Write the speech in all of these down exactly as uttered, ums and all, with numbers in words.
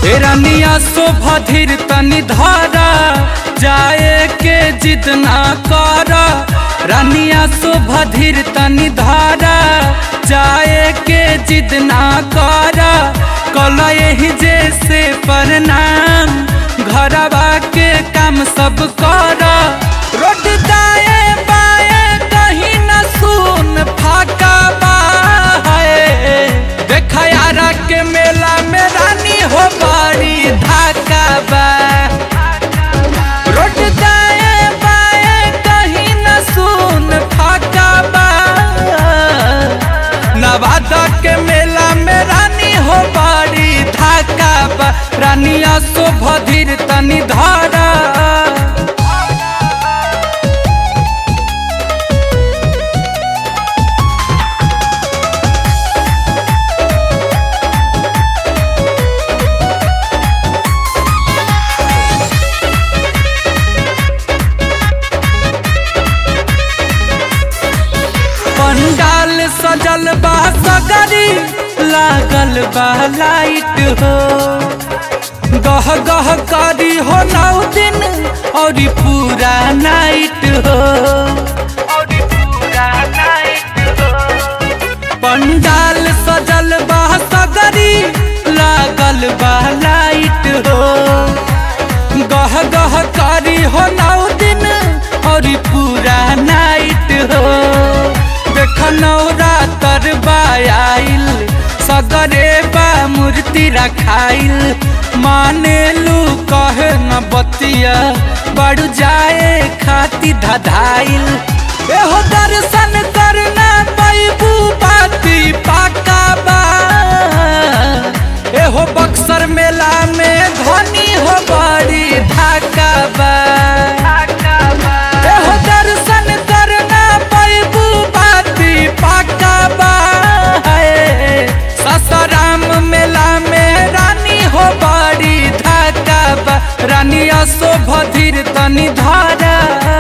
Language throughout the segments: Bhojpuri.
रानिया शोभा धीर तनी धारा जाए के जिद ना करा। रानिया शोभा धीर तनी धारा जाए के जिद ना करा। कल यही जैसे प्रणाम घरवा के काम सब करा। रोड दाएं बाएं कहीं न सुन फाका बा है। देखा यारा के मेला में रानी हो बड़ी धाका बा। रोड दाएं बाएं कहीं न सुन फाका बा। नवादा के मेला में रानी हो बड़ी धाका बा। रानिया शोभा धीर तनी धारा। पंडाल सजल बा सगरी लागल बा लाइट हो। गह गह करी हो नौ दिन और पूरा नाइट हो। पंडाल सजल बा सगरी लागल बा लाइट हो। गह गह करी हो नौ दिन और पूरा नाइट हो। देखनौरा तरबा आइल सगरे बा मूर्ति रखाइल। माने लू कहे न बतिया बढ़ जाए खाती धधाइल। एहो दर्शन करना पैबू बाती पाका बा। एहो बक्सर मेला में धनी हो बड़ी धाका बा। एहो दर्शन करना पैबू बाती पाका बा। सासाराम मेला में रानी हो बड़ी धाका बा। रानिया शोभा धीर तनी धारा।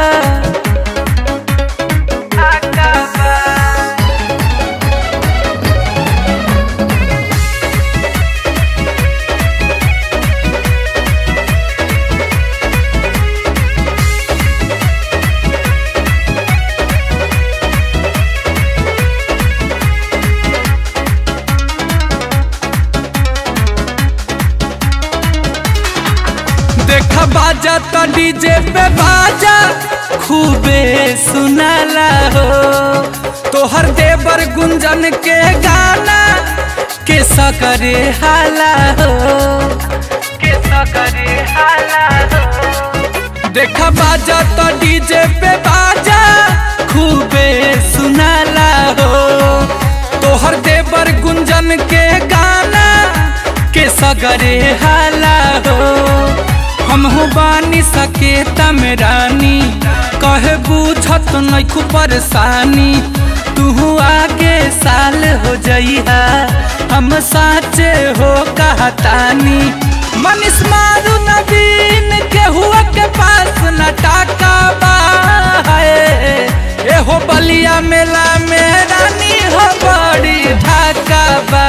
देखा बाजा तो डीजे पे बाजा खूबे सुनाला हो। तोहर देवर गुंजन के गाना के सकरे हाला हो। के सकरे हाला हो। देखा बाजा तो डीजे पे बाजा खूबे सुनाला हो। तोहर देवर गुंजन के गाना के सगरे हाला हो। हमहु बानी सके तमरानी कहे बुझत नइखु परेशानी। तू आगे साल हो जइहा हम साचे हो कहतानी। मनीष मारू नवीन के हुआ के पास न टाका बा है। एहो बलिया मेला में रानी हो बड़ी धाका बा।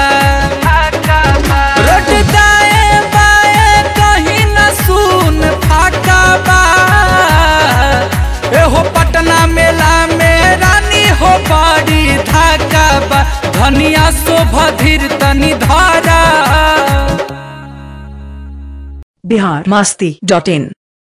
रोड दाएं बाएं कहीं न सुन फाका बा। एहो पटना मेला में रानी हो बड़ी धाका बा। धनिया शोभा धीर तनी धारा। बिहार मस्ती डॉट इन